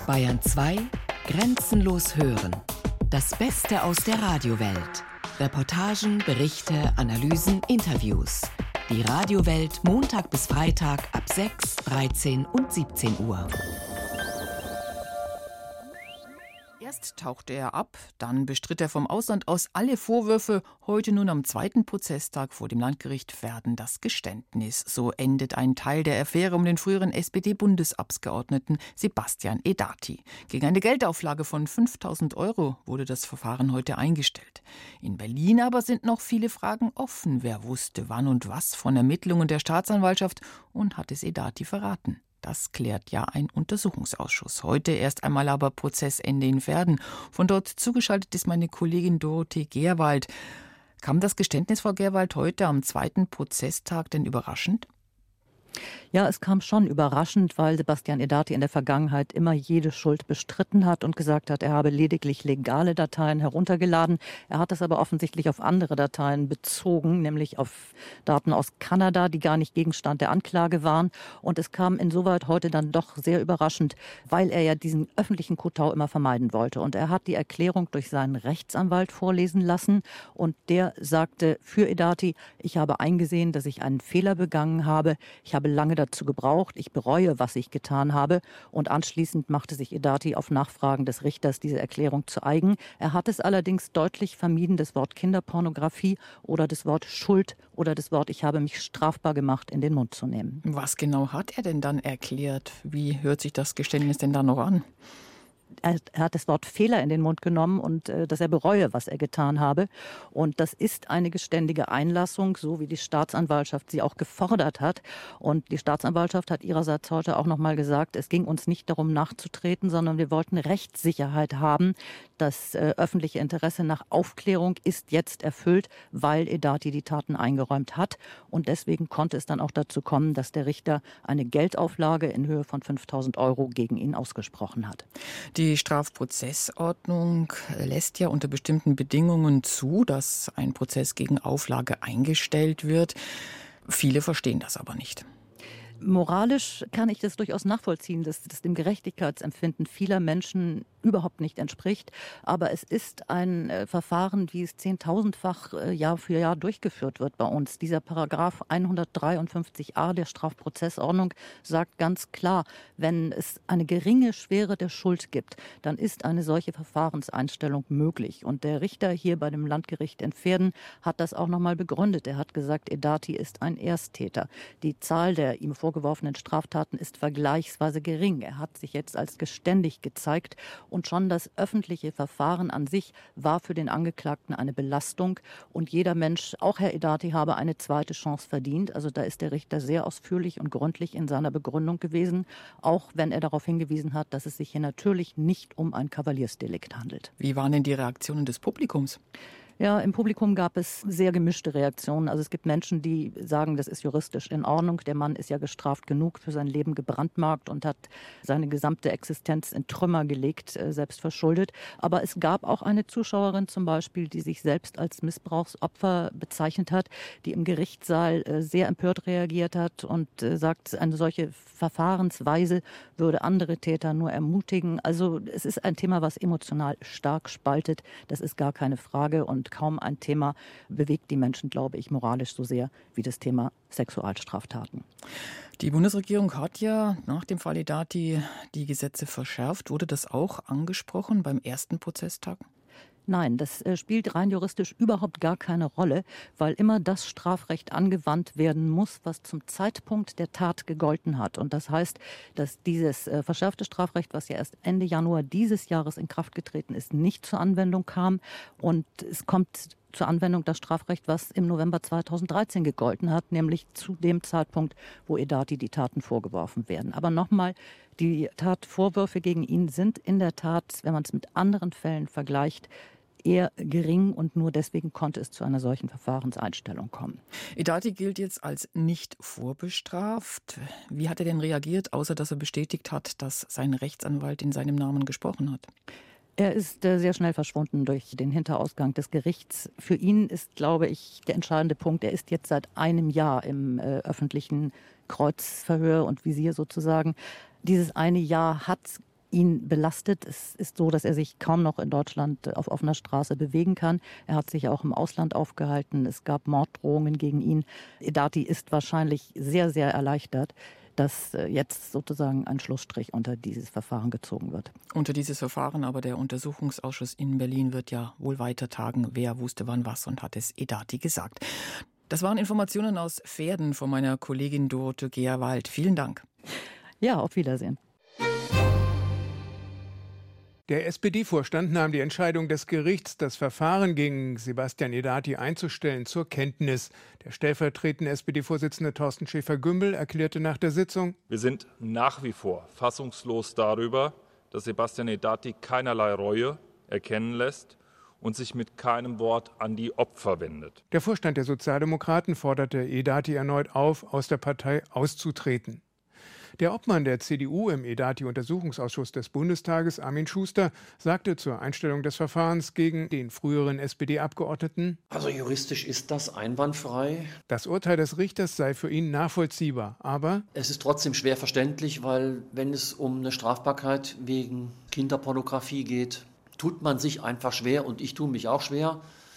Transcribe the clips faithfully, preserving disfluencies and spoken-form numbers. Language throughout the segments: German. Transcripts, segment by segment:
Bayern zwei, Grenzenlos hören. Das Beste aus der Radiowelt. Reportagen, Berichte, Analysen, Interviews. Die Radiowelt Montag bis Freitag ab sechs, dreizehn und siebzehn Uhr. Erst tauchte er ab, dann bestritt er vom Ausland aus alle Vorwürfe. Heute nun am zweiten Prozesstag vor dem Landgericht Verden das Geständnis. So endet ein Teil der Affäre um den früheren S P D-Bundesabgeordneten Sebastian Edati. Gegen eine Geldauflage von fünftausend Euro wurde das Verfahren heute eingestellt. In Berlin aber sind noch viele Fragen offen. Wer wusste wann und was von Ermittlungen der Staatsanwaltschaft und hat es Edati verraten? Das klärt ja ein Untersuchungsausschuss. Heute erst einmal aber Prozessende in Verden. Von dort zugeschaltet ist meine Kollegin Dorothee Gerwald. Kam das Geständnis, Frau Gerwald, heute am zweiten Prozesstag denn überraschend? Ja, es kam schon überraschend, weil Sebastian Edati in der Vergangenheit immer jede Schuld bestritten hat und gesagt hat, er habe lediglich legale Dateien heruntergeladen. Er hat das aber offensichtlich auf andere Dateien bezogen, nämlich auf Daten aus Kanada, die gar nicht Gegenstand der Anklage waren. Und es kam insoweit heute dann doch sehr überraschend, weil er ja diesen öffentlichen Kotau immer vermeiden wollte. Und er hat die Erklärung durch seinen Rechtsanwalt vorlesen lassen und der sagte für Edati, ich habe eingesehen, dass ich einen Fehler begangen habe. Ich habe lange dazu gebraucht. Ich bereue, was ich getan habe. Und anschließend machte sich Edati auf Nachfragen des Richters diese Erklärung zu eigen. Er hat es allerdings deutlich vermieden, das Wort Kinderpornografie oder das Wort Schuld oder das Wort ich habe mich strafbar gemacht in den Mund zu nehmen. Was genau hat er denn dann erklärt? Wie hört sich das Geständnis denn dann noch an? Er hat das Wort Fehler in den Mund genommen und äh, dass er bereue, was er getan habe. Und das ist eine geständige Einlassung, so wie die Staatsanwaltschaft sie auch gefordert hat. Und die Staatsanwaltschaft hat ihrerseits heute auch noch mal gesagt, es ging uns nicht darum nachzutreten, sondern wir wollten Rechtssicherheit haben. Das äh, öffentliche Interesse nach Aufklärung ist jetzt erfüllt, weil Edati die Taten eingeräumt hat. Und deswegen konnte es dann auch dazu kommen, dass der Richter eine Geldauflage in Höhe von fünftausend Euro gegen ihn ausgesprochen hat. Die Strafprozessordnung lässt ja unter bestimmten Bedingungen zu, dass ein Prozess gegen Auflage eingestellt wird. Viele verstehen das aber nicht. Moralisch kann ich das durchaus nachvollziehen, dass das dem Gerechtigkeitsempfinden vieler Menschen überhaupt nicht entspricht. Aber es ist ein äh, Verfahren, wie es zehntausendfach äh, Jahr für Jahr durchgeführt wird bei uns. Dieser Paragraph hundertdreiundfünfzig a der Strafprozessordnung sagt ganz klar, wenn es eine geringe Schwere der Schuld gibt, dann ist eine solche Verfahrenseinstellung möglich. Und der Richter hier bei dem Landgericht in Verden hat das auch nochmal begründet. Er hat gesagt, Edati ist ein Ersttäter. Die Zahl der ihm vorgeworfenen Straftaten ist vergleichsweise gering. Er hat sich jetzt als geständig gezeigt. Und schon das öffentliche Verfahren an sich war für den Angeklagten eine Belastung. Und jeder Mensch, auch Herr Edati, habe eine zweite Chance verdient. Also da ist der Richter sehr ausführlich und gründlich in seiner Begründung gewesen, auch wenn er darauf hingewiesen hat, dass es sich hier natürlich nicht um ein Kavaliersdelikt handelt. Wie waren denn die Reaktionen des Publikums? Ja, im Publikum gab es sehr gemischte Reaktionen. Also es gibt Menschen, die sagen, das ist juristisch in Ordnung. Der Mann ist ja gestraft genug, für sein Leben gebrandmarkt und hat seine gesamte Existenz in Trümmer gelegt, äh, selbst verschuldet. Aber es gab auch eine Zuschauerin zum Beispiel, die sich selbst als Missbrauchsopfer bezeichnet hat, die im Gerichtssaal äh, sehr empört reagiert hat und äh, sagt, eine solche Verfahrensweise würde andere Täter nur ermutigen. Also es ist ein Thema, was emotional stark spaltet. Das ist gar keine Frage. Und kaum ein Thema bewegt die Menschen, glaube ich, moralisch so sehr wie das Thema Sexualstraftaten. Die Bundesregierung hat ja nach dem Fall Edati die Gesetze verschärft. Wurde das auch angesprochen beim ersten Prozesstag? Nein, das spielt rein juristisch überhaupt gar keine Rolle, weil immer das Strafrecht angewandt werden muss, was zum Zeitpunkt der Tat gegolten hat. Und das heißt, dass dieses verschärfte Strafrecht, was ja erst Ende Januar dieses Jahres in Kraft getreten ist, nicht zur Anwendung kam. Und es kommt zur Anwendung das Strafrecht, was im November zweitausenddreizehn gegolten hat, nämlich zu dem Zeitpunkt, wo Edati die Taten vorgeworfen werden. Aber nochmal, die Tatvorwürfe gegen ihn sind in der Tat, wenn man es mit anderen Fällen vergleicht, eher gering und nur deswegen konnte es zu einer solchen Verfahrenseinstellung kommen. Edati gilt jetzt als nicht vorbestraft. Wie hat er denn reagiert, außer dass er bestätigt hat, dass sein Rechtsanwalt in seinem Namen gesprochen hat? Er ist äh, sehr schnell verschwunden durch den Hinterausgang des Gerichts. Für ihn ist, glaube ich, der entscheidende Punkt, er ist jetzt seit einem Jahr im äh, öffentlichen Kreuzverhör und Visier sozusagen. Dieses eine Jahr hat ihn belastet. Es ist so, dass er sich kaum noch in Deutschland auf offener Straße bewegen kann. Er hat sich auch im Ausland aufgehalten. Es gab Morddrohungen gegen ihn. Edati ist wahrscheinlich sehr, sehr erleichtert, dass jetzt sozusagen ein Schlussstrich unter dieses Verfahren gezogen wird. Unter dieses Verfahren, aber der Untersuchungsausschuss in Berlin wird ja wohl weiter tagen. Wer wusste wann was und hat es Edati gesagt. Das waren Informationen aus Verden von meiner Kollegin Dorothee Geerwald. Vielen Dank. Ja, auf Wiedersehen. Der S P D-Vorstand nahm die Entscheidung des Gerichts, das Verfahren gegen Sebastian Edati einzustellen, zur Kenntnis. Der stellvertretende S P D-Vorsitzende Thorsten Schäfer-Gümbel erklärte nach der Sitzung: Wir sind nach wie vor fassungslos darüber, dass Sebastian Edati keinerlei Reue erkennen lässt und sich mit keinem Wort an die Opfer wendet. Der Vorstand der Sozialdemokraten forderte Edati erneut auf, aus der Partei auszutreten. Der Obmann der C D U im Edati-Untersuchungsausschuss des Bundestages, Armin Schuster, sagte zur Einstellung des Verfahrens gegen den früheren S P D-Abgeordneten: Also juristisch ist das einwandfrei. Das Urteil des Richters sei für ihn nachvollziehbar, aber es ist trotzdem schwer verständlich, weil wenn es um eine Strafbarkeit wegen Kinderpornografie geht, tut man sich einfach schwer und ich tue mich auch schwer.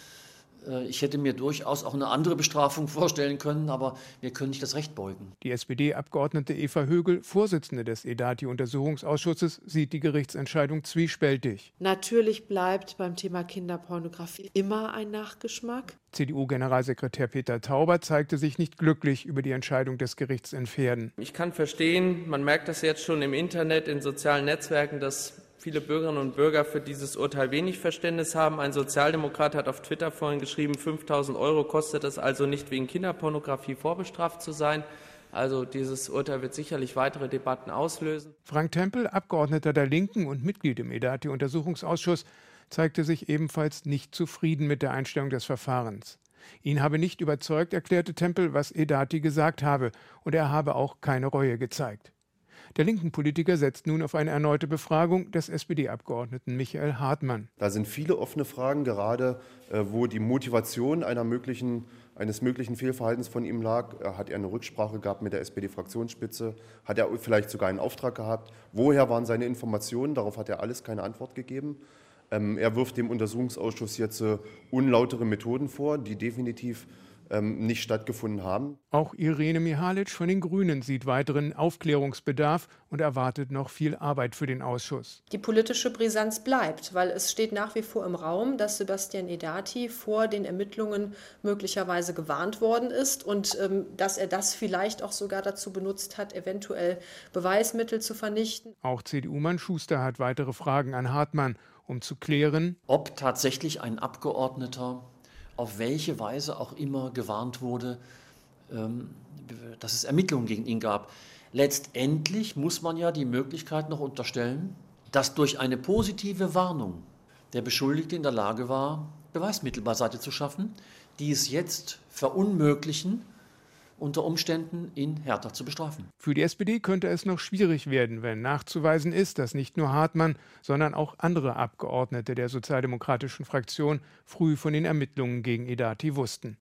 Ich hätte mir durchaus auch eine andere Bestrafung vorstellen können, aber wir können nicht das Recht beugen. Die S P D-Abgeordnete Eva Högel, Vorsitzende des Edati-Untersuchungsausschusses, sieht die Gerichtsentscheidung zwiespältig. Natürlich bleibt beim Thema Kinderpornografie immer ein Nachgeschmack. C D U-Generalsekretär Peter Tauber zeigte sich nicht glücklich über die Entscheidung des Gerichts in Verden. Ich kann verstehen, man merkt das jetzt schon im Internet, in sozialen Netzwerken, dass viele Bürgerinnen und Bürger für dieses Urteil wenig Verständnis haben. Ein Sozialdemokrat hat auf Twitter vorhin geschrieben, fünftausend Euro kostet es also nicht, wegen Kinderpornografie vorbestraft zu sein. Also dieses Urteil wird sicherlich weitere Debatten auslösen. Frank Tempel, Abgeordneter der Linken und Mitglied im Edati-Untersuchungsausschuss, zeigte sich ebenfalls nicht zufrieden mit der Einstellung des Verfahrens. Ihn habe nicht überzeugt, erklärte Tempel, was Edati gesagt habe, und er habe auch keine Reue gezeigt. Der linken Politiker setzt nun auf eine erneute Befragung des S P D-Abgeordneten Michael Hartmann. Da sind viele offene Fragen, gerade äh, wo die Motivation einer möglichen, eines möglichen Fehlverhaltens von ihm lag. Hat er eine Rücksprache gehabt mit der S P D-Fraktionsspitze? Hat er vielleicht sogar einen Auftrag gehabt? Woher waren seine Informationen? Darauf hat er alles keine Antwort gegeben. Ähm, er wirft dem Untersuchungsausschuss jetzt äh, unlautere Methoden vor, die definitiv Ähm, nicht stattgefunden haben. Auch Irene Mihalic von den Grünen sieht weiteren Aufklärungsbedarf und erwartet noch viel Arbeit für den Ausschuss. Die politische Brisanz bleibt, weil es steht nach wie vor im Raum, dass Sebastian Edati vor den Ermittlungen möglicherweise gewarnt worden ist und ähm, dass er das vielleicht auch sogar dazu benutzt hat, eventuell Beweismittel zu vernichten. Auch C D U-Mann Schuster hat weitere Fragen an Hartmann, um zu klären, ob tatsächlich ein Abgeordneter auf welche Weise auch immer gewarnt wurde, dass es Ermittlungen gegen ihn gab. Letztendlich muss man ja die Möglichkeit noch unterstellen, dass durch eine positive Warnung der Beschuldigte in der Lage war, Beweismittel beiseite zu schaffen, die es jetzt verunmöglichen, unter Umständen ihn härter zu bestrafen. Für die S P D könnte es noch schwierig werden, wenn nachzuweisen ist, dass nicht nur Hartmann, sondern auch andere Abgeordnete der sozialdemokratischen Fraktion früh von den Ermittlungen gegen Edati wussten.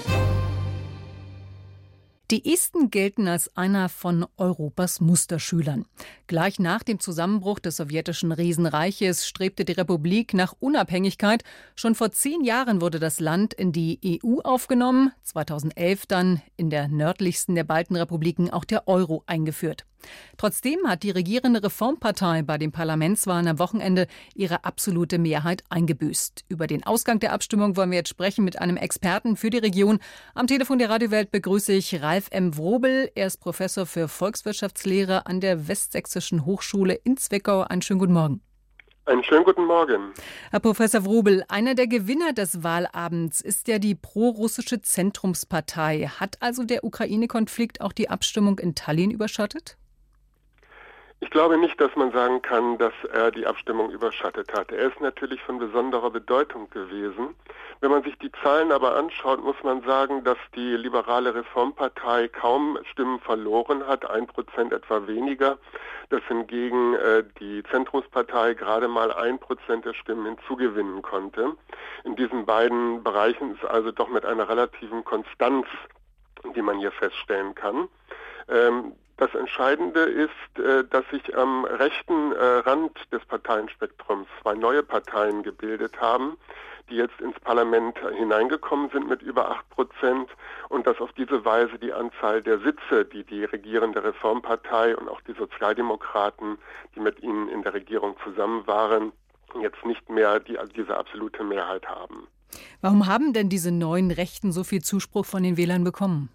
Die Esten gelten als einer von Europas Musterschülern. Gleich nach dem Zusammenbruch des sowjetischen Riesenreiches strebte die Republik nach Unabhängigkeit. Schon vor zehn Jahren wurde das Land in die E U aufgenommen, zweitausendelf dann in der nördlichsten der beiden Republiken auch der Euro eingeführt. Trotzdem hat die regierende Reformpartei bei den Parlamentswahlen am Wochenende ihre absolute Mehrheit eingebüßt. Über den Ausgang der Abstimmung wollen wir jetzt sprechen mit einem Experten für die Region. Am Telefon der Radiowelt begrüße ich Ralf M. Wrobel. Er ist Professor für Volkswirtschaftslehre an der Westsächsischen Hochschule in Zwickau. Einen schönen guten Morgen. Einen schönen guten Morgen. Herr Professor Wrobel, einer der Gewinner des Wahlabends ist ja die prorussische Zentrumspartei. Hat also der Ukraine-Konflikt auch die Abstimmung in Tallinn überschattet? Ich glaube nicht, dass man sagen kann, dass er die Abstimmung überschattet hat. Er ist natürlich von besonderer Bedeutung gewesen. Wenn man sich die Zahlen aber anschaut, muss man sagen, dass die liberale Reformpartei kaum Stimmen verloren hat, ein Prozent etwa weniger. Dass hingegen äh, die Zentrumspartei gerade mal ein Prozent der Stimmen hinzugewinnen konnte. In diesen beiden Bereichen ist also doch mit einer relativen Konstanz, die man hier feststellen kann. Ähm, Das Entscheidende ist, äh, dass sich am rechten äh, Rand des Parteienspektrums zwei neue Parteien gebildet haben, die jetzt ins Parlament hineingekommen sind mit über acht Prozent und dass auf diese Weise die Anzahl der Sitze, die die regierende Reformpartei und auch die Sozialdemokraten, die mit ihnen in der Regierung zusammen waren, jetzt nicht mehr die, diese absolute Mehrheit haben. Warum haben denn diese neuen Rechten so viel Zuspruch von den Wählern bekommen?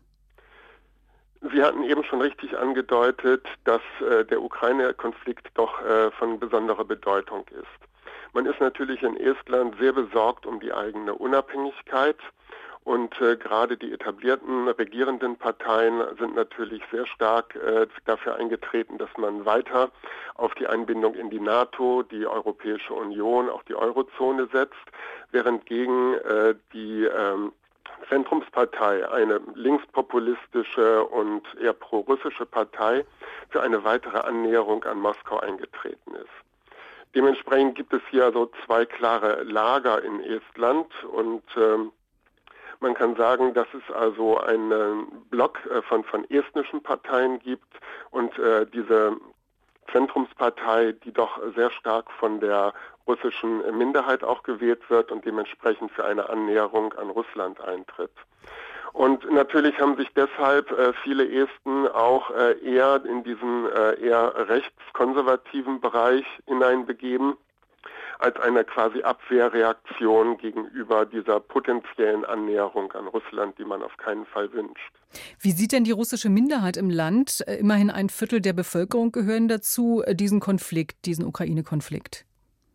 Sie hatten eben schon richtig angedeutet, dass äh, der Ukraine-Konflikt doch äh, von besonderer Bedeutung ist. Man ist natürlich in Estland sehr besorgt um die eigene Unabhängigkeit und äh, gerade die etablierten regierenden Parteien sind natürlich sehr stark äh, dafür eingetreten, dass man weiter auf die Einbindung in die NATO, die Europäische Union, auch die Eurozone setzt, während gegen äh, die ähm, Zentrumspartei, eine linkspopulistische und eher pro-russische Partei, für eine weitere Annäherung an Moskau eingetreten ist. Dementsprechend gibt es hier also zwei klare Lager in Estland und ähm, man kann sagen, dass es also einen Block äh, von, von estnischen Parteien gibt und äh, diese Zentrumspartei, die doch sehr stark von der russischen Minderheit auch gewählt wird und dementsprechend für eine Annäherung an Russland eintritt. Und natürlich haben sich deshalb äh, viele Esten auch äh, eher in diesen äh, eher rechtskonservativen Bereich hineinbegeben, als eine quasi Abwehrreaktion gegenüber dieser potenziellen Annäherung an Russland, die man auf keinen Fall wünscht. Wie sieht denn die russische Minderheit im Land, immerhin ein Viertel der Bevölkerung gehören dazu, diesen Konflikt, diesen Ukraine-Konflikt?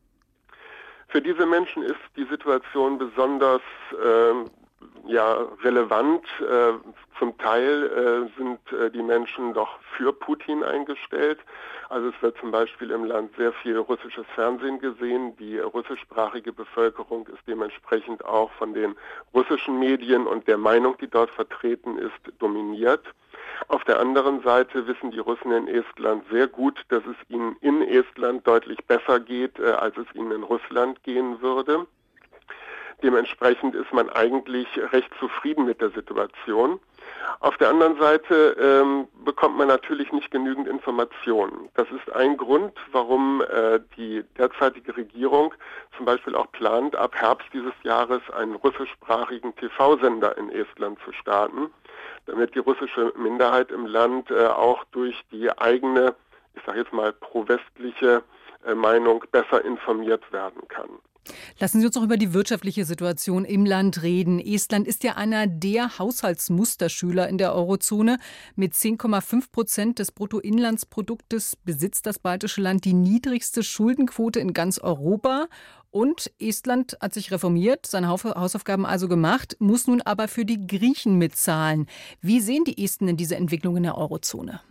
Für diese Menschen ist die Situation besonders äh, ja, relevant. Äh, zum Teil äh, sind äh, die Menschen doch für Putin eingestellt. Also es wird zum Beispiel im Land sehr viel russisches Fernsehen gesehen. Die russischsprachige Bevölkerung ist dementsprechend auch von den russischen Medien und der Meinung, die dort vertreten ist, dominiert. Auf der anderen Seite wissen die Russen in Estland sehr gut, dass es ihnen in Estland deutlich besser geht, äh, als es ihnen in Russland gehen würde. Dementsprechend ist man eigentlich recht zufrieden mit der Situation. Auf der anderen Seite ähm, bekommt man natürlich nicht genügend Informationen. Das ist ein Grund, warum äh, die derzeitige Regierung zum Beispiel auch plant, ab Herbst dieses Jahres einen russischsprachigen T V-Sender in Estland zu starten, damit die russische Minderheit im Land äh, auch durch die eigene, ich sage jetzt mal pro-westliche äh, Meinung besser informiert werden kann. Lassen Sie uns noch über die wirtschaftliche Situation im Land reden. Estland ist ja einer der Haushaltsmusterschüler in der Eurozone. Mit zehn Komma fünf Prozent des Bruttoinlandsproduktes besitzt das baltische Land die niedrigste Schuldenquote in ganz Europa. Und Estland hat sich reformiert, seine Hausaufgaben also gemacht, muss nun aber für die Griechen mitzahlen. Wie sehen die Esten denn diese Entwicklung in der Eurozone?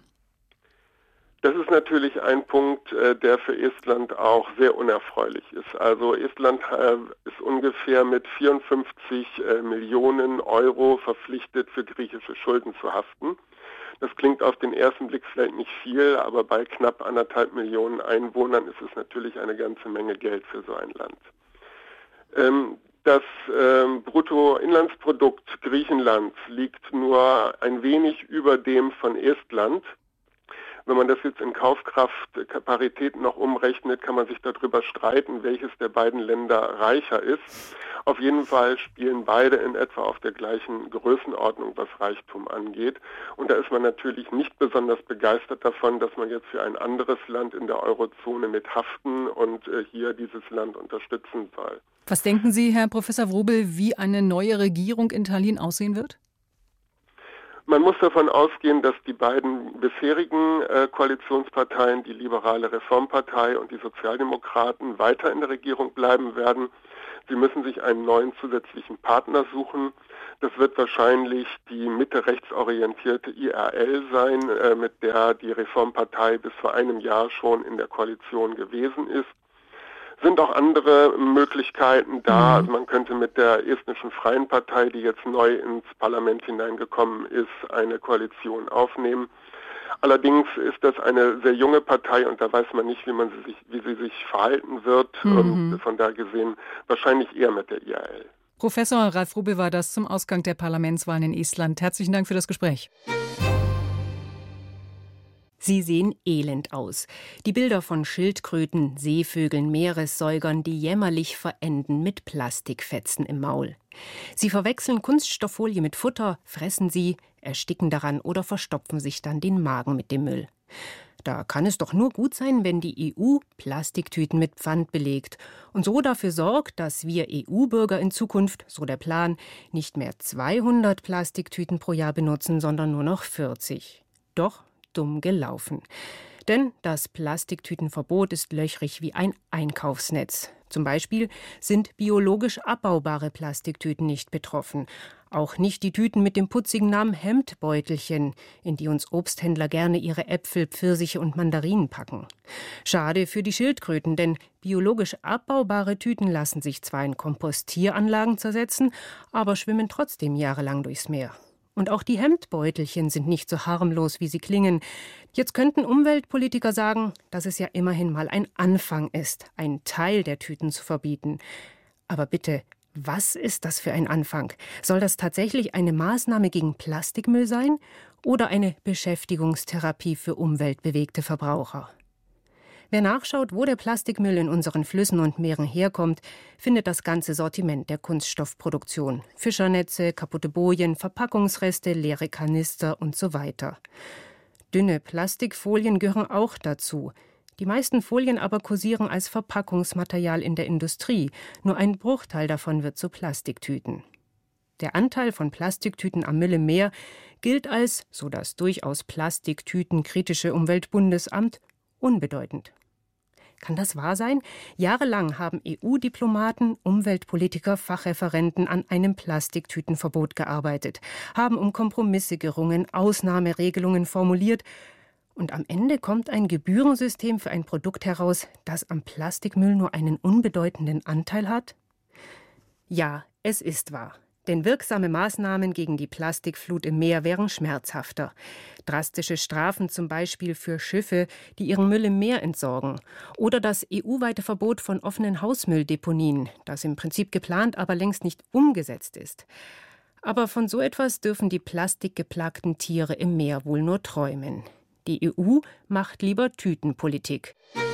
Das ist natürlich ein Punkt, der für Estland auch sehr unerfreulich ist. Also Estland ist ungefähr mit vierundfünfzig Millionen Euro verpflichtet, für griechische Schulden zu haften. Das klingt auf den ersten Blick vielleicht nicht viel, aber bei knapp anderthalb Millionen Einwohnern ist es natürlich eine ganze Menge Geld für so ein Land. Das Bruttoinlandsprodukt Griechenlands liegt nur ein wenig über dem von Estland. Wenn man das jetzt in Kaufkraftparitäten noch umrechnet, kann man sich darüber streiten, welches der beiden Länder reicher ist. Auf jeden Fall spielen beide in etwa auf der gleichen Größenordnung, was Reichtum angeht. Und da ist man natürlich nicht besonders begeistert davon, dass man jetzt für ein anderes Land in der Eurozone mit haften und äh, hier dieses Land unterstützen soll. Was denken Sie, Herr Professor Wrobel, wie eine neue Regierung in Tallinn aussehen wird? Man muss davon ausgehen, dass die beiden bisherigen äh, Koalitionsparteien, die liberale Reformpartei und die Sozialdemokraten, weiter in der Regierung bleiben werden. Sie müssen sich einen neuen zusätzlichen Partner suchen. Das wird wahrscheinlich die mitte-rechtsorientierte I R L sein, äh, mit der die Reformpartei bis vor einem Jahr schon in der Koalition gewesen ist. Sind auch andere Möglichkeiten da. Also man könnte mit der estnischen Freien Partei, die jetzt neu ins Parlament hineingekommen ist, eine Koalition aufnehmen. Allerdings ist das eine sehr junge Partei und da weiß man nicht, wie man sie sich, wie sie sich verhalten wird. Mhm. Und von da gesehen wahrscheinlich eher mit der I R L. Professor Ralf Wrobel war das zum Ausgang der Parlamentswahlen in Estland. Herzlichen Dank für das Gespräch. Sie sehen elend aus. Die Bilder von Schildkröten, Seevögeln, Meeressäugern, die jämmerlich verenden mit Plastikfetzen im Maul. Sie verwechseln Kunststofffolie mit Futter, fressen sie, ersticken daran oder verstopfen sich dann den Magen mit dem Müll. Da kann es doch nur gut sein, wenn die E U Plastiktüten mit Pfand belegt und so dafür sorgt, dass wir E U-Bürger in Zukunft, so der Plan, nicht mehr zweihundert Plastiktüten pro Jahr benutzen, sondern nur noch vierzig. Doch dumm gelaufen. Denn das Plastiktütenverbot ist löchrig wie ein Einkaufsnetz. Zum Beispiel sind biologisch abbaubare Plastiktüten nicht betroffen. Auch nicht die Tüten mit dem putzigen Namen Hemdbeutelchen, in die uns Obsthändler gerne ihre Äpfel, Pfirsiche und Mandarinen packen. Schade für die Schildkröten, denn biologisch abbaubare Tüten lassen sich zwar in Kompostieranlagen zersetzen, aber schwimmen trotzdem jahrelang durchs Meer. Und auch die Hemdbeutelchen sind nicht so harmlos, wie sie klingen. Jetzt könnten Umweltpolitiker sagen, dass es ja immerhin mal ein Anfang ist, einen Teil der Tüten zu verbieten. Aber bitte, was ist das für ein Anfang? Soll das tatsächlich eine Maßnahme gegen Plastikmüll sein oder eine Beschäftigungstherapie für umweltbewegte Verbraucher? Wer nachschaut, wo der Plastikmüll in unseren Flüssen und Meeren herkommt, findet das ganze Sortiment der Kunststoffproduktion. Fischernetze, kaputte Bojen, Verpackungsreste, leere Kanister und so weiter. Dünne Plastikfolien gehören auch dazu. Die meisten Folien aber kursieren als Verpackungsmaterial in der Industrie. Nur ein Bruchteil davon wird zu Plastiktüten. Der Anteil von Plastiktüten am Müll im Meer gilt als, so das durchaus plastiktütenkritische Umweltbundesamt, unbedeutend. Kann das wahr sein? Jahrelang haben E U-Diplomaten, Umweltpolitiker, Fachreferenten an einem Plastiktütenverbot gearbeitet, haben um Kompromisse gerungen, Ausnahmeregelungen formuliert und am Ende kommt ein Gebührensystem für ein Produkt heraus, das am Plastikmüll nur einen unbedeutenden Anteil hat? Ja, es ist wahr. Denn wirksame Maßnahmen gegen die Plastikflut im Meer wären schmerzhafter. Drastische Strafen zum Beispiel für Schiffe, die ihren Müll im Meer entsorgen. Oder das E U-weite Verbot von offenen Hausmülldeponien, das im Prinzip geplant, aber längst nicht umgesetzt ist. Aber von so etwas dürfen die plastikgeplagten Tiere im Meer wohl nur träumen. Die E U macht lieber Tütenpolitik.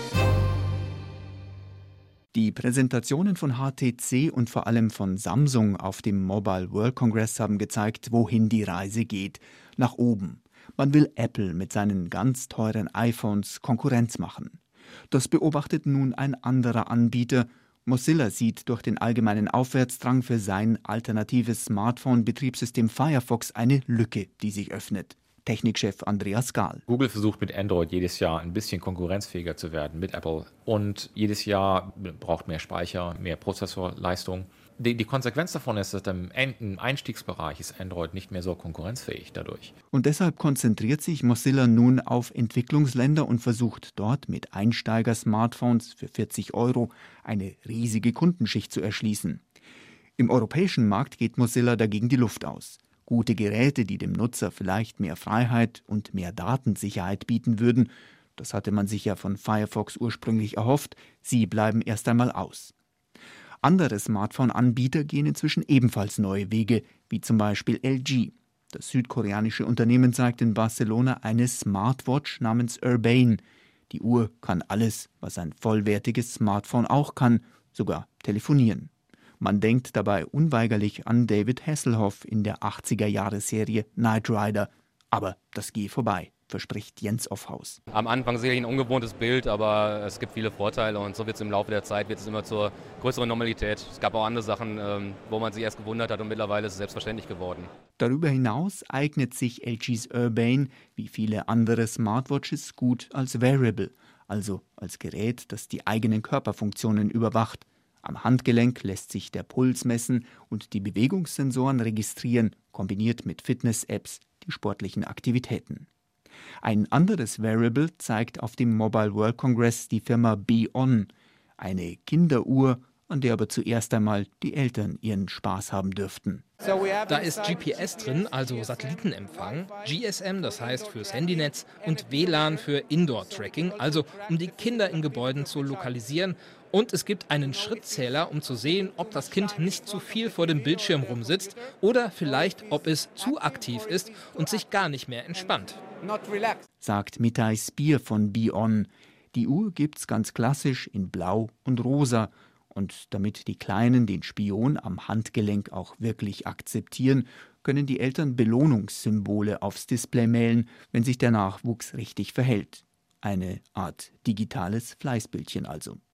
Die Präsentationen von H T C und vor allem von Samsung auf dem Mobile World Congress haben gezeigt, wohin die Reise geht. Nach oben. Man will Apple mit seinen ganz teuren iPhones Konkurrenz machen. Das beobachtet nun ein anderer Anbieter. Mozilla sieht durch den allgemeinen Aufwärtsdrang für sein alternatives Smartphone-Betriebssystem Firefox eine Lücke, die sich öffnet. Technikchef Andreas Gahl. Google versucht mit Android jedes Jahr ein bisschen konkurrenzfähiger zu werden mit Apple. Und jedes Jahr braucht mehr Speicher, mehr Prozessorleistung. Die, die Konsequenz davon ist, dass im Einstiegsbereich ist Android nicht mehr so konkurrenzfähig dadurch. Und deshalb konzentriert sich Mozilla nun auf Entwicklungsländer und versucht dort mit Einsteiger-Smartphones für vierzig Euro eine riesige Kundenschicht zu erschließen. Im europäischen Markt geht Mozilla dagegen die Luft aus. Gute Geräte, die dem Nutzer vielleicht mehr Freiheit und mehr Datensicherheit bieten würden, das hatte man sich ja von Firefox ursprünglich erhofft, sie bleiben erst einmal aus. Andere Smartphone-Anbieter gehen inzwischen ebenfalls neue Wege, wie zum Beispiel L G. Das südkoreanische Unternehmen zeigt in Barcelona eine Smartwatch namens Urbane. Die Uhr kann alles, was ein vollwertiges Smartphone auch kann, sogar telefonieren. Man denkt dabei unweigerlich an David Hasselhoff in der achtziger-Jahre-Serie Knight Rider. Aber das gehe vorbei, verspricht Jens Offhaus. Am Anfang sicherlich ein ungewohntes Bild, aber es gibt viele Vorteile und so wird es im Laufe der Zeit wird es immer zur größeren Normalität. Es gab auch andere Sachen, wo man sich erst gewundert hat und mittlerweile ist es selbstverständlich geworden. Darüber hinaus eignet sich L Gs Urbane wie viele andere Smartwatches gut als Wearable, also als Gerät, das die eigenen Körperfunktionen überwacht. Am Handgelenk lässt sich der Puls messen und die Bewegungssensoren registrieren, kombiniert mit Fitness-Apps die sportlichen Aktivitäten. Ein anderes Wearable zeigt auf dem Mobile World Congress die Firma Be-On, eine Kinderuhr, an der aber zuerst einmal die Eltern ihren Spaß haben dürften. Da ist G P S drin, also Satellitenempfang, G S M, das heißt fürs Handynetz, und W L A N für Indoor-Tracking, also um die Kinder in Gebäuden zu lokalisieren Und es gibt einen Schrittzähler, um zu sehen, ob das Kind nicht zu viel vor dem Bildschirm rumsitzt oder vielleicht, ob es zu aktiv ist und sich gar nicht mehr entspannt. Sagt Mitai Spear von Be-On. Die Uhr gibt's ganz klassisch in Blau und Rosa. Und damit die Kleinen den Spion am Handgelenk auch wirklich akzeptieren, können die Eltern Belohnungssymbole aufs Display mailen, wenn sich der Nachwuchs richtig verhält. Eine Art digitales Fleißbildchen also.